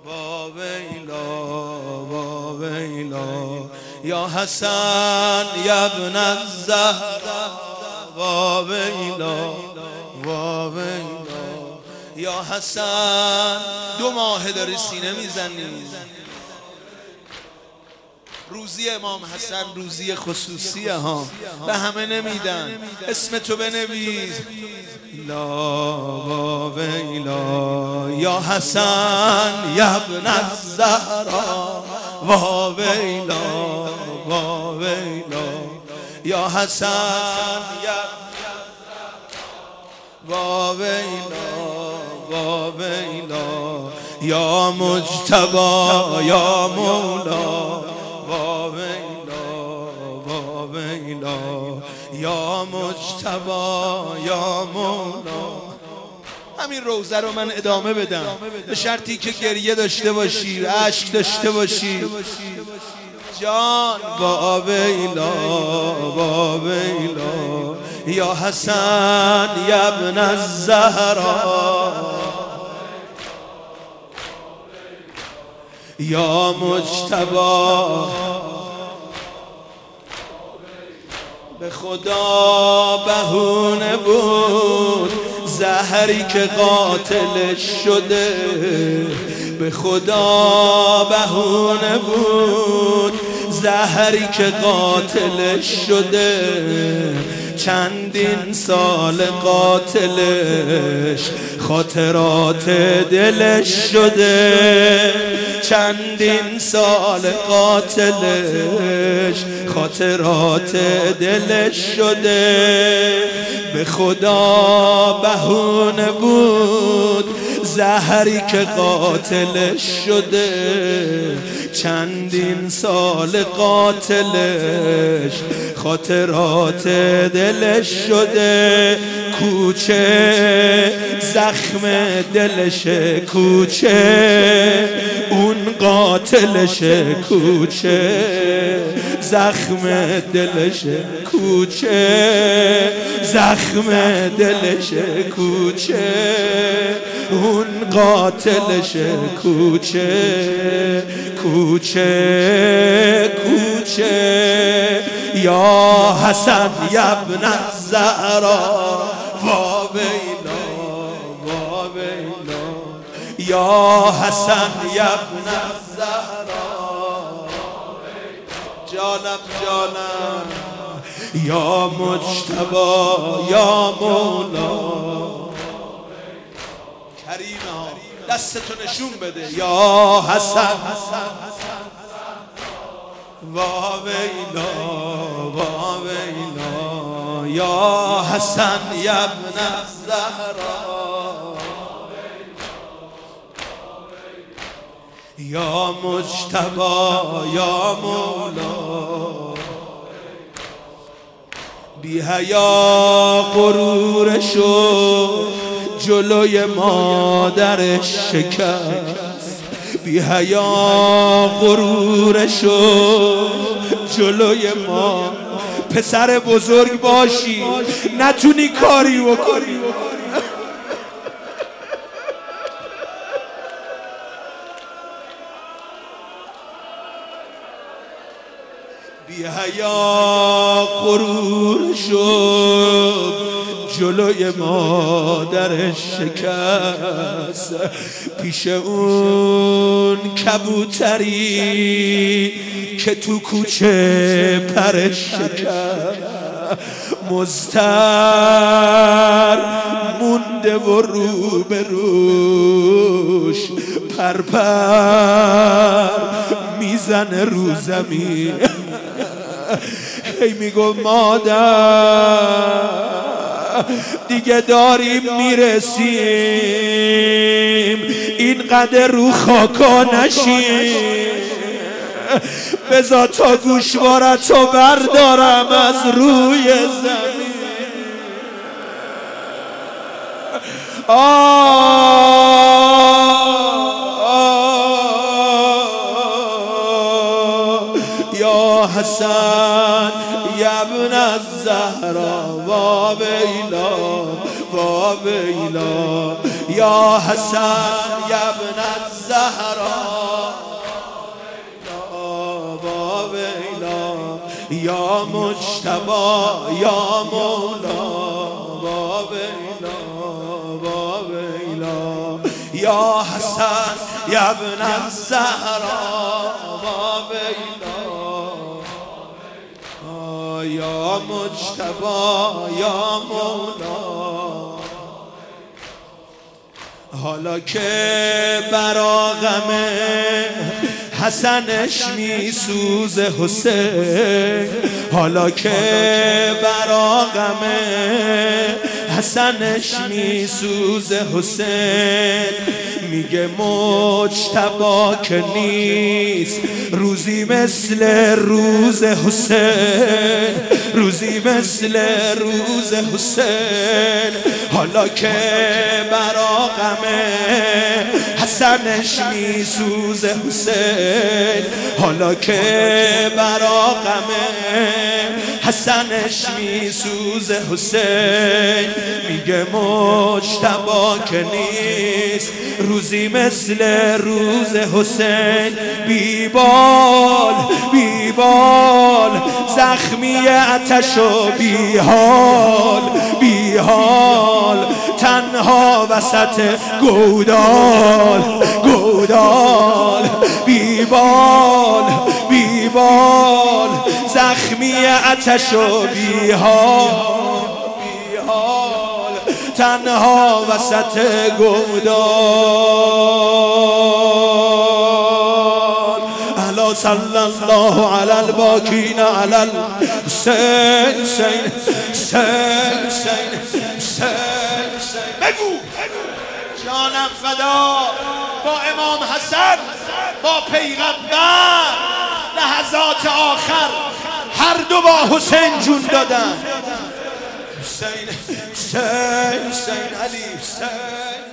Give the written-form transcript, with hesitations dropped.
ویلا یا حسن یا ابن الزهرا ویلا یا حسن. 2 ماه داری سینه میزنی. روزی امام حسن روزی خصوصیه ها، به همه نمیدن. اسم تو بنویس. لا ویلا یا حسن یا ابن الزهرا ویلا یا حسن یا ویلا یا مجتبی یا مولا ویلا یا مجتبی یا مولا. همین روزه رو من ادامه بدم به شرطی که گریه داشته باشی، اشک داشته باشی. جان ویلا یا حسن یا ابن الزهرا یا مجتبی. به خدا بهونه بود زهری که قاتلش شده، به خدا بهونه بود زهری که قاتلش شده. چندین سال قاتلش خاطرات دلش شده، چندین سال قاتلش خاطرات دلش شده. به خدا بهونه بود زهری که قاتلش شده، چندین سال قاتلش خاطرات دلش شده. کوچه زخم دلشه، کوچه اون قاتلشه، کوچه زخم دلشه، کوچه زخم دلشه، کوچه اون قاتلشه، کوچه یا حسن یا ابن الزهرا ویلا یا حسن یا ابن الزهرا. جانم یا مجتبی یا مولا. کریم ها دستتو نشون بده. یا حسن ویلا یا حسن یا ابن الزهرا یا مجتبی یا مولا. بی حیا غرورشو جلوی مادرش شکست، بی حیا غرورشو جلوی ما. پسر بزرگ باشی نتونی کاری بکنی. بی حیا غرورشو جلوی مادرش شکست، پیش اون کبوتری که تو کوچه پرش شکست. مضطر مونده و رو به روش پرپر میزنه رو زمین. هی میگو مادر دیگه داریم میرسیم، اینقدر رو خاکا نشیم، بذار تا گوشوارتو بردارم از روی زمین. یا حسن یا ابن الزهرا ویلا یا حسن یا ابن الزهرا الزهرا یا مجتبی یا مولا با ویلا با ویلا یا حسن یا ابن الزهرا با ویلا یا مجتبی یا مولا. حالا که برا غم حسنش میسوزه حسین، حالا که برا غم حسنش میسوزه حسین، میگه مجتبی که نیست روزی مثل روز حسین، روزی مثل روز حسین. حالا که برا غم حسنش میسوزه حسین، حالا که برا غم حسنش میسوزه حسین، میگه مجتبی که نیست روزی مثل روز حسین. بیبال بیبال زخمی آتش و بیحال بیحال تنها وسط گودال گودال. بیبال بیبال زخمی آتش و بیحال بیحال تنها وسط گودال. الا صلی الله علی الباکین علی الحسین حسین حسین حسین. بگو جانم فدا با امام حسن با پیغمبر لحظات آخر هر دو با حسین جون دادن. حسین حسین حسین علی حسین